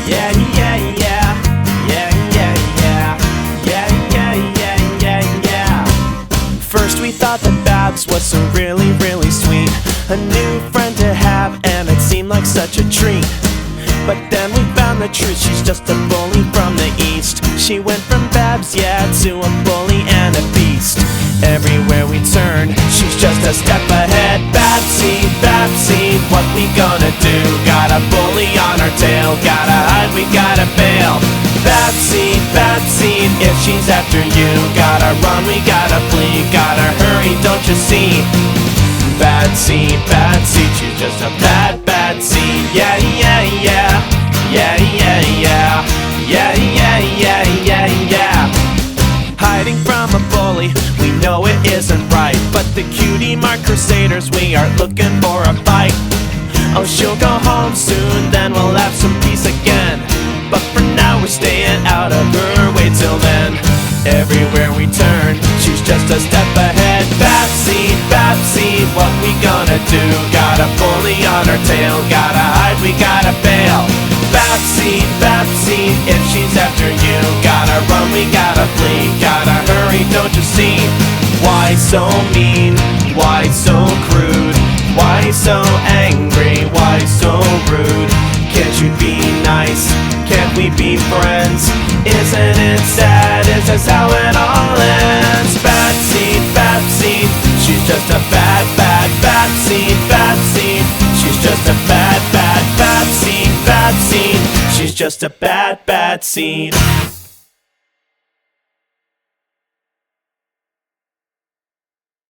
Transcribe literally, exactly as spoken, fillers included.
Yeah, yeah, yeah. Yeah, yeah, yeah. Yeah, yeah, yeah, yeah, yeah. First we thought that Babs was so really, really sweet, a new friend to have, and it seemed like such a treat. But then we found the truth, she's just a bully from the east. She went from Babs, yeah, to a bully and a beast. Everywhere we turn, she's just a step ahead. Babsy, Babsy, what we gonna do? Got a bully on our tail, gotta hide, we gotta bail. Babsy, Babsy, if she's after you, gotta run, we gotta flee, gotta hurry, don't you see? Badsy, Badsy, she's just a bad, bad seed. Yeah, yeah, yeah. Yeah, yeah, yeah. Yeah, yeah, yeah, yeah, yeah. Hiding from a bully, we know it isn't right, but the cutie mark crusaders, we are looking for a fight. Oh, she'll go home soon, then we'll have some peace again, but for now we're staying out of her way till then. Everywhere we turn, she's just a step ahead. Babsy, Babsy, what we gonna do? Got a bully on our tail, gotta hide, we gotta bail. Babsy, Babsy, if she's after you, gotta run, we gotta flee, gotta hurry, don't you see? Why so mean? Why so crude? Why so angry? Why so rude? Can't you be nice? Can't we be friends? Isn't it sad? Is this how it all ends? Babsy, Babsy, she's just a bad, bad Babsy, Babsy, she's just a bad, bad Babsy, Babsy, she's just a bad, bad seed.